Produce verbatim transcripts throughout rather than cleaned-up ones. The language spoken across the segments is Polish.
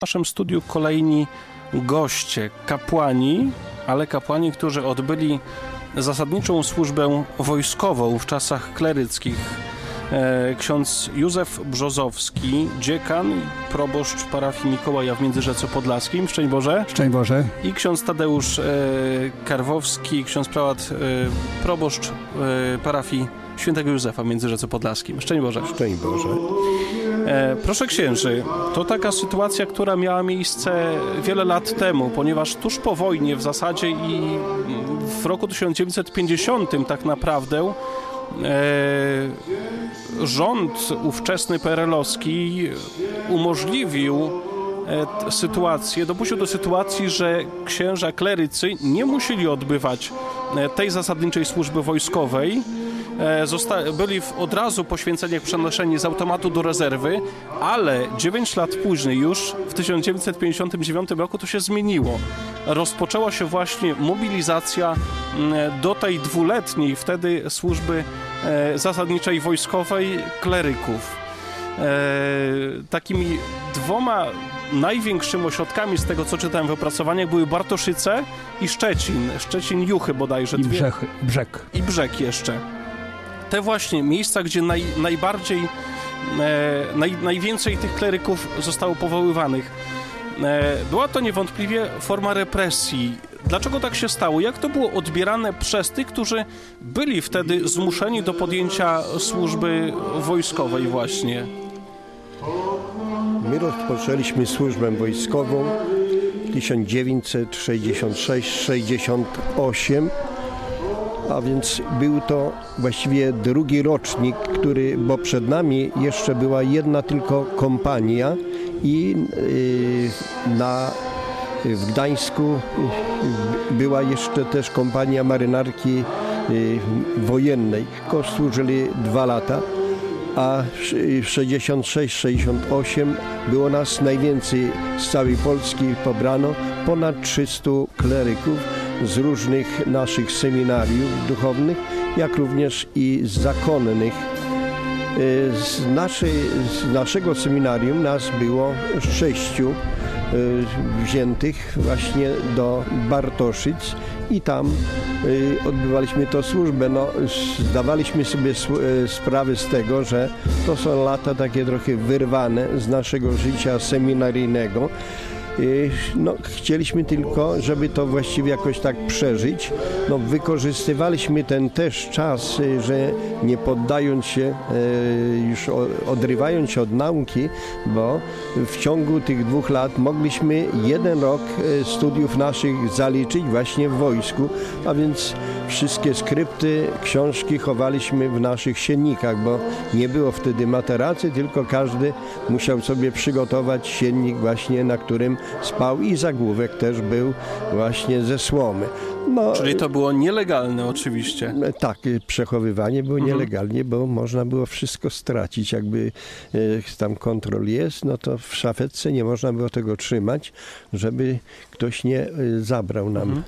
W naszym studiu kolejni goście, kapłani, ale kapłani, którzy odbyli zasadniczą służbę wojskową w czasach kleryckich. Ksiądz Józef Brzozowski, dziekan i proboszcz parafii Mikołaja w Międzyrzeczu Podlaskim. Szczęść Boże. Szczęść Boże. I ksiądz Tadeusz e, Karwowski, ksiądz prałat, e, proboszcz e, parafii Świętego Józefa w Międzyrzeczu Podlaskim. Szczęść Boże. Szczęść Boże. E, proszę księży, to taka sytuacja, która miała miejsce wiele lat temu, ponieważ tuż po wojnie w zasadzie i w roku tysiąc dziewięćset pięćdziesiątym tak naprawdę E, rząd ówczesny P R L-owski umożliwił e, sytuację, dopuścił do sytuacji, że księża klerycy nie musieli odbywać e, tej zasadniczej służby wojskowej. E, zosta- byli w, od razu po święceniach przenoszeni z automatu do rezerwy, ale dziewięć lat później już, w tysiąc dziewięćset pięćdziesiątym dziewiątym roku, to się zmieniło. Rozpoczęła się właśnie mobilizacja do tej dwuletniej wtedy służby e, zasadniczej wojskowej kleryków. E, takimi dwoma największymi ośrodkami z tego, co czytałem w opracowaniach, były Bartoszyce i Szczecin. Szczecin-Juchy bodajże. I dwie... brzeg, brzeg. I brzeg jeszcze. Te właśnie miejsca, gdzie naj, najbardziej, e, naj, najwięcej tych kleryków zostało powoływanych. E, była to niewątpliwie forma represji. Dlaczego tak się stało? Jak to było odbierane przez tych, którzy byli wtedy zmuszeni do podjęcia służby wojskowej właśnie? My rozpoczęliśmy służbę wojskową w tysiąc dziewięćset sześćdziesiątym szóstym sześćdziesiątym ósmym, a więc był to właściwie drugi rocznik, który, bo przed nami jeszcze była jedna tylko kompania i yy, na w Gdańsku była jeszcze też kompania marynarki wojennej. Służyli dwa lata, a w sześćdziesiątym szóstym sześćdziesiątym ósmym było nas najwięcej z całej Polski. Pobrano ponad trzystu kleryków z różnych naszych seminariów duchownych, jak również i z zakonnych. Z, naszej, z naszego seminarium nas było sześciu wziętych właśnie do Bartoszyc i tam y, odbywaliśmy tę służbę. No, zdawaliśmy sobie sprawę z tego, że to są lata takie trochę wyrwane z naszego życia seminaryjnego. No, chcieliśmy tylko, żeby to właściwie jakoś tak przeżyć. No, wykorzystywaliśmy ten też czas, że nie poddając się, już odrywając się od nauki, bo w ciągu tych dwóch lat mogliśmy jeden rok studiów naszych zaliczyć właśnie w wojsku, a więc wszystkie skrypty, książki chowaliśmy w naszych siennikach, bo nie było wtedy materacy, tylko każdy musiał sobie przygotować siennik właśnie, na którym spał, i zagłówek też był właśnie ze słomy. No, czyli to było nielegalne oczywiście. Tak, przechowywanie było mhm. nielegalnie, bo można było wszystko stracić. Jakby e, tam kontrol jest, no to w szafetce nie można było tego trzymać, żeby ktoś nie e, zabrał nam. Mhm.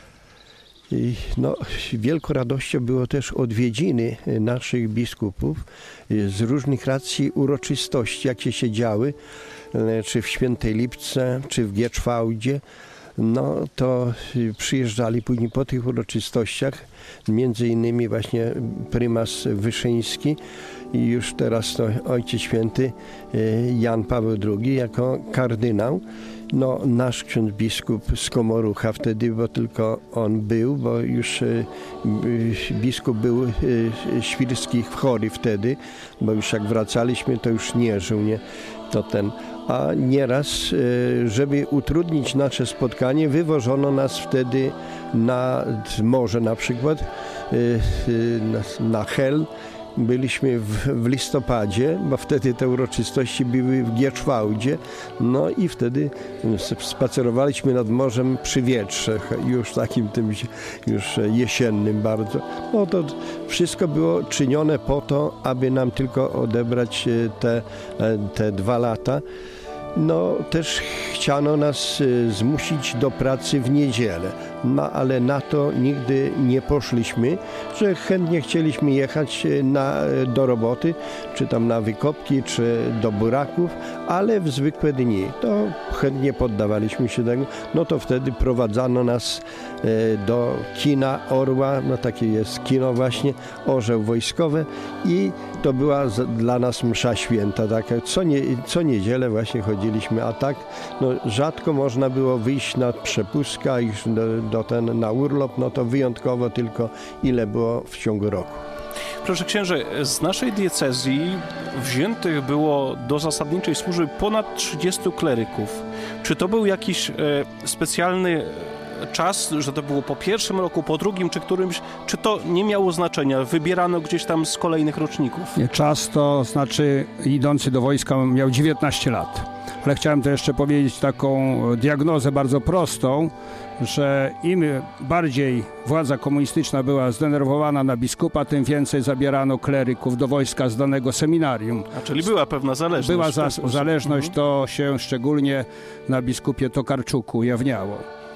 I no, wielką radością było też odwiedziny naszych biskupów z różnych racji uroczystości, jakie się działy, czy w Świętej Lipce, czy w Gieczwałdzie. No to przyjeżdżali później po tych uroczystościach, między innymi właśnie prymas Wyszyński i już teraz to Ojciec Święty Jan Paweł drugi jako kardynał. No, nasz ksiądz biskup z Komorucha wtedy, bo tylko on był, bo już y, y, biskup był y, Świrskich chory wtedy, bo już jak wracaliśmy, to już nie żył, nie? To ten. A nieraz, y, żeby utrudnić nasze spotkanie, wywożono nas wtedy na morze na przykład, y, y, na, na Hel. Byliśmy w, w listopadzie, bo wtedy te uroczystości były w Gieczwałdzie, no i wtedy spacerowaliśmy nad morzem przy wietrze, już takim tym już jesiennym bardzo. No to wszystko było czynione po to, aby nam tylko odebrać te, te dwa lata. No też chciano nas zmusić do pracy w niedzielę, no ale na to nigdy nie poszliśmy, że chętnie chcieliśmy jechać na, do roboty, czy tam na wykopki, czy do buraków, ale w zwykłe dni to chętnie poddawaliśmy się tego, no to wtedy prowadzano nas do kina Orła, no takie jest kino właśnie, Orzeł Wojskowe i to była dla nas msza święta, taka. Co, nie, co niedzielę właśnie chodziliśmy, a tak no, rzadko można było wyjść na przepustkę, już do, do ten, na urlop, no to wyjątkowo tylko ile było w ciągu roku. Proszę księże, z naszej diecezji wziętych było do zasadniczej służby ponad trzydziestu kleryków. Czy to był jakiś e, specjalny czas, że to było po pierwszym roku, po drugim, czy którymś, czy to nie miało znaczenia? Wybierano gdzieś tam z kolejnych roczników? Nie, czas to znaczy idący do wojska miał dziewiętnaście lat. Ale chciałem to jeszcze powiedzieć taką diagnozę bardzo prostą, że im bardziej władza komunistyczna była zdenerwowana na biskupa, tym więcej zabierano kleryków do wojska z danego seminarium. A czyli była pewna zależność. Była za, zależność, mhm. To się szczególnie na biskupie Tokarczuku ujawniało.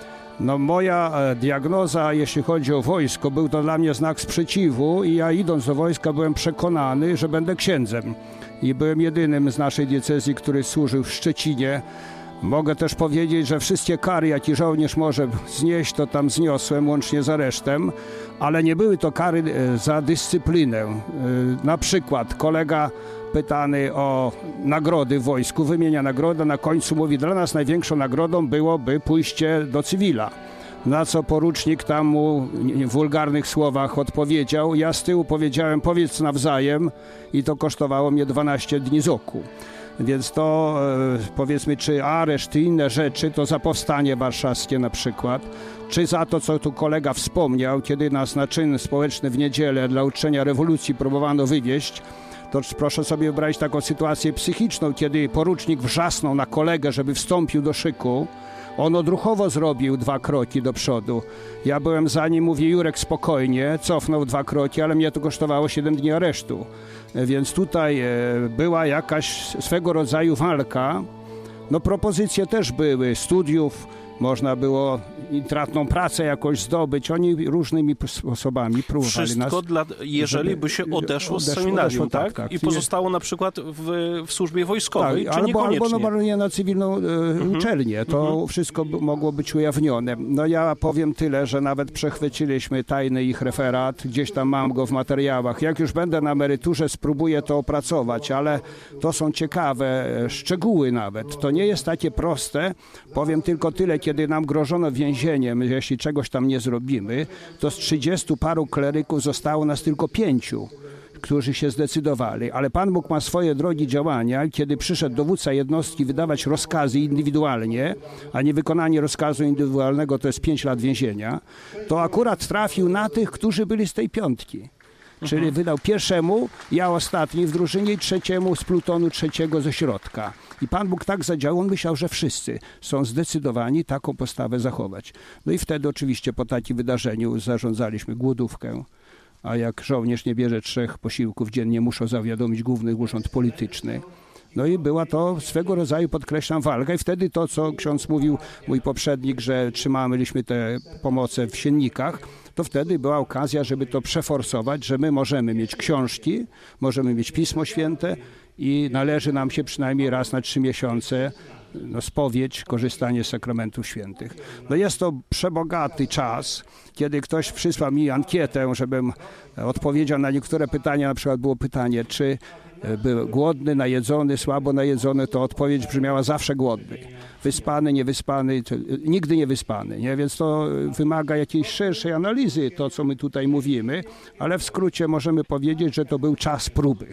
No moja diagnoza, jeśli chodzi o wojsko, był to dla mnie znak sprzeciwu i ja idąc do wojska byłem przekonany, że będę księdzem. I byłem jedynym z naszej diecezji, który służył w Szczecinie. Mogę też powiedzieć, że wszystkie kary, jakie żołnierz może znieść, to tam zniosłem, łącznie z aresztem, ale nie były to kary za dyscyplinę. Na przykład kolega pytany o nagrody w wojsku, wymienia nagrodę, na końcu mówi, dla nas największą nagrodą byłoby pójście do cywila. Na co porucznik tam mu w wulgarnych słowach odpowiedział, ja z tyłu powiedziałem, powiedz nawzajem i to kosztowało mnie dwanaście dni z oku. Więc to powiedzmy, czy areszt i inne rzeczy, to za powstanie warszawskie na przykład, czy za to, co tu kolega wspomniał, kiedy nas na czyn społeczny w niedzielę dla uczczenia rewolucji próbowano wywieźć, to proszę sobie wyobrazić taką sytuację psychiczną, kiedy porucznik wrzasnął na kolegę, żeby wstąpił do szyku. On odruchowo zrobił dwa kroki do przodu. Ja byłem za nim, mówi Jurek spokojnie, cofnął dwa kroki, ale mnie to kosztowało siedem dni aresztu. Więc tutaj była jakaś swego rodzaju walka. No propozycje też były, studiów, można było intratną pracę jakoś zdobyć. Oni różnymi sposobami próbowali Wszystko nas... dla, jeżeli by się odeszło z odeszło, seminarium, odeszło, tak? tak, tak. I pozostało na przykład w, w służbie wojskowej, tak, czy albo, niekoniecznie? albo normalnie na cywilną e, mhm. uczelnię. To mhm. wszystko b- mogło być ujawnione. No ja powiem tyle, że nawet przechwyciliśmy tajny ich referat. Gdzieś tam mam go w materiałach. Jak już będę na emeryturze, spróbuję to opracować, ale to są ciekawe szczegóły nawet. To nie jest takie proste. Powiem tylko tyle, kiedy nam grożono więzieniem, jeśli czegoś tam nie zrobimy, to z trzydziestu paru kleryków zostało nas tylko pięciu, którzy się zdecydowali. Ale Pan Bóg ma swoje drogi działania. Kiedy przyszedł dowódca jednostki wydawać rozkazy indywidualnie, a niewykonanie rozkazu indywidualnego to jest pięć lat więzienia, to akurat trafił na tych, którzy byli z tej piątki. Czyli mhm. wydał pierwszemu, ja ostatni w drużynie i trzeciemu z plutonu trzeciego ze środka. I Pan Bóg tak zadziałał, on myślał, że wszyscy są zdecydowani taką postawę zachować. No i wtedy oczywiście po takim wydarzeniu zarządzaliśmy głodówkę, a jak żołnierz nie bierze trzech posiłków dziennie, muszą zawiadomić Główny Urząd Polityczny. No i była to swego rodzaju, podkreślam, walka i wtedy to, co ksiądz mówił, mój poprzednik, że trzymaliśmy te pomoce w siennikach, to wtedy była okazja, żeby to przeforsować, że my możemy mieć książki, możemy mieć Pismo Święte i należy nam się przynajmniej raz na trzy miesiące no, spowiedź, korzystanie z sakramentów świętych. No jest to przebogaty czas, kiedy ktoś przysłał mi ankietę, żebym odpowiedział na niektóre pytania, na przykład było pytanie, czy był głodny, najedzony, słabo najedzony, to odpowiedź brzmiała zawsze głodny. Wyspany, niewyspany, nigdy niewyspany, nie? Więc to wymaga jakiejś szerszej analizy, to co my tutaj mówimy, ale w skrócie możemy powiedzieć, że to był czas próby.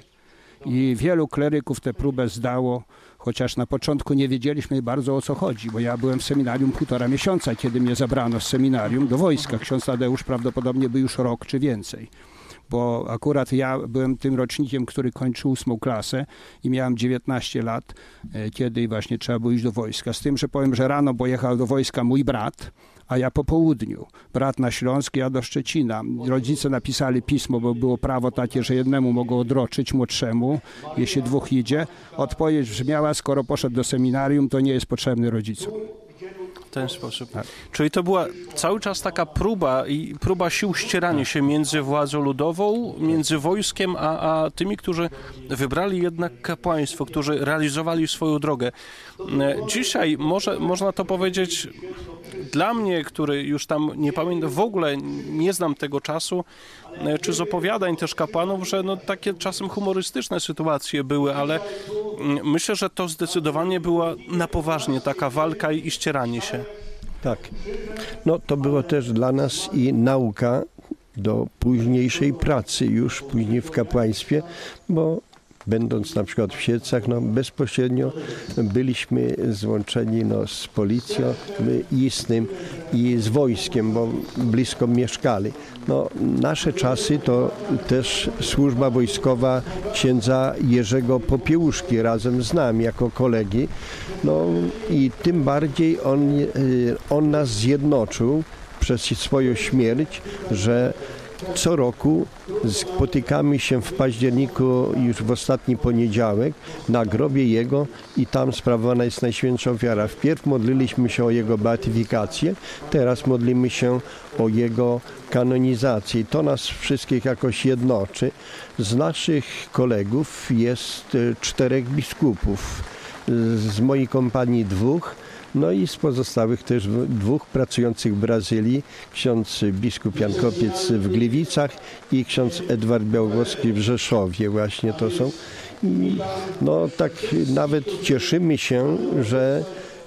I wielu kleryków tę próbę zdało, chociaż na początku nie wiedzieliśmy bardzo o co chodzi, bo ja byłem w seminarium półtora miesiąca, kiedy mnie zabrano z seminarium do wojska. Ksiądz Tadeusz prawdopodobnie był już rok czy więcej. bo akurat ja byłem tym rocznikiem, który kończył ósmą klasę i miałem dziewiętnaście lat, kiedy właśnie trzeba było iść do wojska. Z tym, że powiem, że rano pojechał do wojska mój brat, a ja po południu. Brat na Śląsk, ja do Szczecina. Rodzice napisali pismo, bo było prawo takie, że jednemu mogą odroczyć młodszemu, jeśli dwóch idzie. Odpowiedź brzmiała, skoro poszedł do seminarium, to nie jest potrzebny rodzicom. W ten sposób. Tak. Czyli to była cały czas taka próba i próba sił ścierania się między władzą ludową, między wojskiem, a, a tymi, którzy wybrali jednak kapłaństwo, którzy realizowali swoją drogę. Dzisiaj może, można to powiedzieć, dla mnie, który już tam nie pamiętam, w ogóle nie znam tego czasu, czy z opowiadań też kapłanów, że no takie czasem humorystyczne sytuacje były, ale myślę, że to zdecydowanie była na poważnie taka walka i ścieranie się. Tak. No to było też dla nas i nauka do późniejszej pracy już, później w kapłaństwie, bo będąc na przykład w Siedlcach, no bezpośrednio byliśmy złączeni no, z policją i z tym, i z wojskiem, bo blisko mieszkali. No, nasze czasy to też służba wojskowa księdza Jerzego Popiełuszki razem z nami jako kolegi. No i tym bardziej on, on nas zjednoczył przez swoją śmierć, że co roku spotykamy się w październiku już w ostatni poniedziałek na grobie jego i tam sprawowana jest Najświętsza Ofiara. Wpierw modliliśmy się o jego beatyfikację, teraz modlimy się o jego kanonizację. I to nas wszystkich jakoś jednoczy. Z naszych kolegów jest czterech biskupów, z mojej kompanii dwóch, no i z pozostałych też dwóch pracujących w Brazylii, ksiądz biskup Jan Kopiec w Gliwicach i ksiądz Edward Białogłowski w Rzeszowie właśnie to są. I no tak nawet cieszymy się, że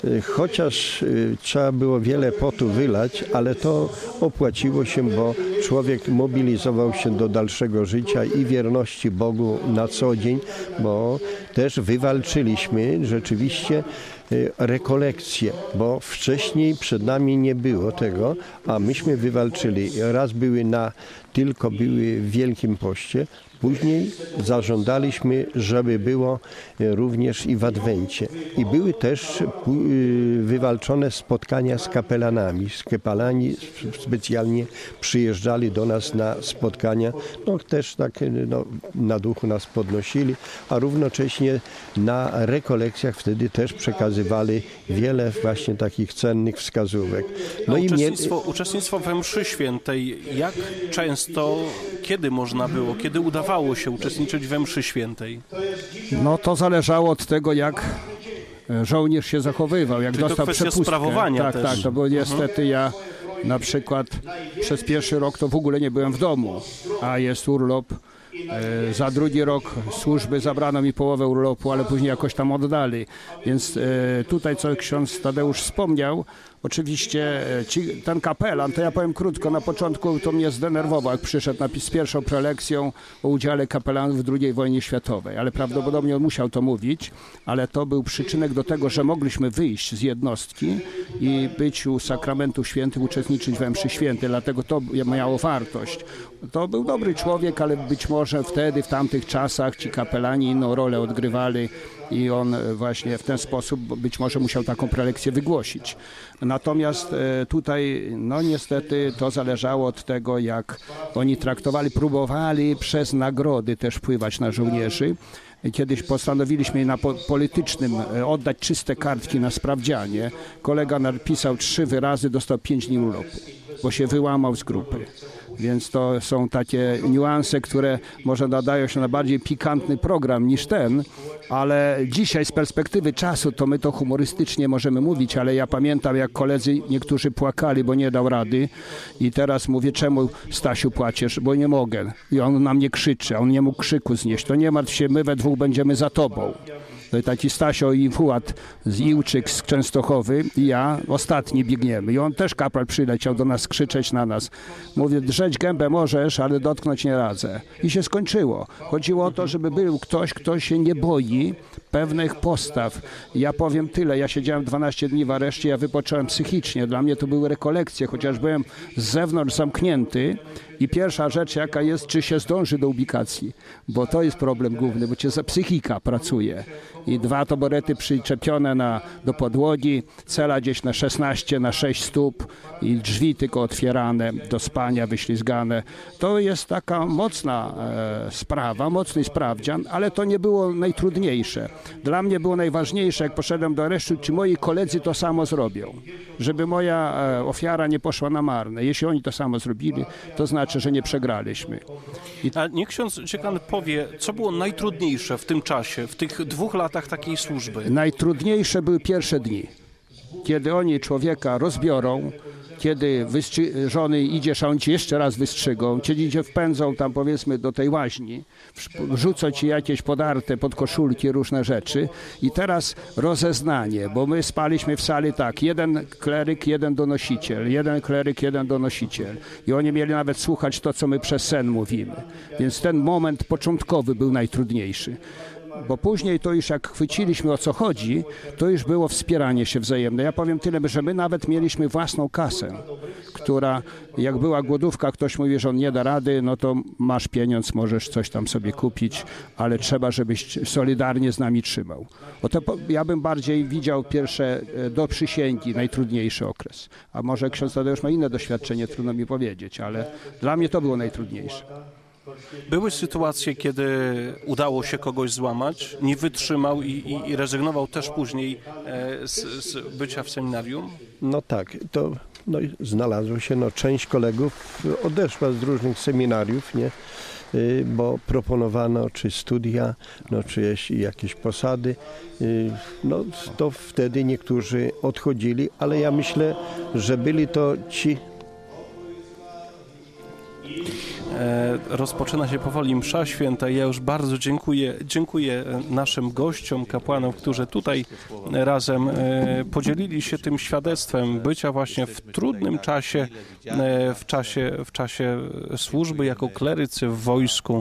chociaż trzeba było wiele potu wylać, ale to opłaciło się, bo człowiek mobilizował się do dalszego życia i wierności Bogu na co dzień, bo też wywalczyliśmy rzeczywiście rekolekcje, bo wcześniej przed nami nie było tego, a myśmy wywalczyli. Raz były na, tylko były w Wielkim Poście, później zażądaliśmy, żeby było również i w Adwencie. I były też wywalczone spotkania z kapelanami. Kapelani specjalnie przyjeżdżali do nas na spotkania, no też tak no, na duchu nas podnosili, a równocześnie na rekolekcjach wtedy też przekazywali wiele właśnie takich cennych wskazówek. No i uczestnictwo, mnie... uczestnictwo we mszy świętej, jak często, kiedy można było, kiedy udawało się uczestniczyć we mszy świętej? No to zależało od tego, jak żołnierz się zachowywał, jak Czyli dostał to kwestia przepustkę. sprawowania tak, też. tak, to było niestety uh-huh. ja na przykład przez pierwszy rok to w ogóle nie byłem w domu, a jest urlop. E, za drugi rok służby zabrano mi połowę urlopu, ale później jakoś tam oddali. Więc e, tutaj, co ksiądz Tadeusz wspomniał, oczywiście ci, ten kapelan, to ja powiem krótko, na początku to mnie zdenerwował, jak przyszedł na, z pierwszą prelekcją o udziale kapelanów w drugiej wojnie światowej, ale prawdopodobnie on musiał to mówić, ale to był przyczynek do tego, że mogliśmy wyjść z jednostki i być u sakramentu świętych, uczestniczyć we mszy świętej, dlatego to miało wartość. To był dobry człowiek, ale być może wtedy, w tamtych czasach ci kapelani inną rolę odgrywali i on właśnie w ten sposób być może musiał taką prelekcję wygłosić. Natomiast tutaj, no niestety to zależało od tego, jak oni traktowali, próbowali przez nagrody też wpływać na żołnierzy. Kiedyś postanowiliśmy na po- politycznym oddać czyste kartki na sprawdzianie. Kolega napisał trzy wyrazy, dostał pięć dni urlopu, bo się wyłamał z grupy. Więc to są takie niuanse, które może nadają się na bardziej pikantny program niż ten, ale dzisiaj z perspektywy czasu to my to humorystycznie możemy mówić, ale ja pamiętam, jak koledzy niektórzy płakali, bo nie dał rady i teraz mówię, czemu Stasiu płaczesz, bo nie mogę. I on na mnie krzyczy, a on nie mógł krzyku znieść. To nie martw się, my we dwóch będziemy za tobą. No i taki Stasio i Fułat z Iłczyk z Częstochowy i ja ostatni biegniemy. I on też kapral przyleciał do nas krzyczeć na nas. Mówię, drzeć gębę możesz, ale dotknąć nie radzę. I się skończyło. Chodziło o to, żeby był ktoś, kto się nie boi pewnych postaw. Ja powiem tyle, ja siedziałem dwanaście dni w areszcie, ja wypocząłem psychicznie. Dla mnie to były rekolekcje, chociaż byłem z zewnątrz zamknięty. I pierwsza rzecz jaka jest, czy się zdąży do ubikacji, bo to jest problem główny, bo cię za psychika pracuje. I dwa taborety przyczepione na, do podłogi, cela gdzieś na szesnaście na sześć stóp i drzwi tylko otwierane, do spania wyślizgane. To jest taka mocna e, sprawa, mocny sprawdzian, ale to nie było najtrudniejsze. Dla mnie było najważniejsze, jak poszedłem do aresztu, czy moi koledzy to samo zrobią, żeby moja e, ofiara nie poszła na marne. Jeśli oni to samo zrobili, to znaczy, że nie przegraliśmy. I... A niech ksiądz dziekan powie, co było najtrudniejsze w tym czasie, w tych dwóch latach takiej służby? Najtrudniejsze były pierwsze dni, kiedy oni człowieka rozbiorą, kiedy wystrzy- żony idziesz, a oni ci jeszcze raz wystrzygą, kiedy cię wpędzą tam powiedzmy do tej łaźni, rzucą ci jakieś podarte pod koszulki różne rzeczy i teraz rozeznanie, bo my spaliśmy w sali tak, jeden kleryk, jeden donosiciel, jeden kleryk, jeden donosiciel i oni mieli nawet słuchać to, co my przez sen mówimy, więc ten moment początkowy był najtrudniejszy. Bo później to już jak chwyciliśmy o co chodzi, to już było wspieranie się wzajemne. Ja powiem tyle, że my nawet mieliśmy własną kasę, która jak była głodówka, ktoś mówi, że on nie da rady, no to masz pieniądz, możesz coś tam sobie kupić, ale trzeba, żebyś solidarnie z nami trzymał. O to ja bym bardziej widział pierwsze do przysięgi, najtrudniejszy okres. A może ksiądz Tadeusz ma inne doświadczenie, trudno mi powiedzieć, ale dla mnie to było najtrudniejsze. Były sytuacje, kiedy udało się kogoś złamać, nie wytrzymał i, i, i rezygnował też później e, z, z bycia w seminarium? No tak, to no, znalazło się, no część kolegów odeszła z różnych seminariów, nie? Bo proponowano czy studia, no, czy jakieś posady, no to wtedy niektórzy odchodzili, ale ja myślę, że byli to ci. Rozpoczyna się powoli msza święta. Ja już bardzo dziękuję, dziękuję naszym gościom, kapłanom, którzy tutaj razem podzielili się tym świadectwem bycia właśnie w trudnym czasie, w czasie, w czasie służby jako klerycy w wojsku.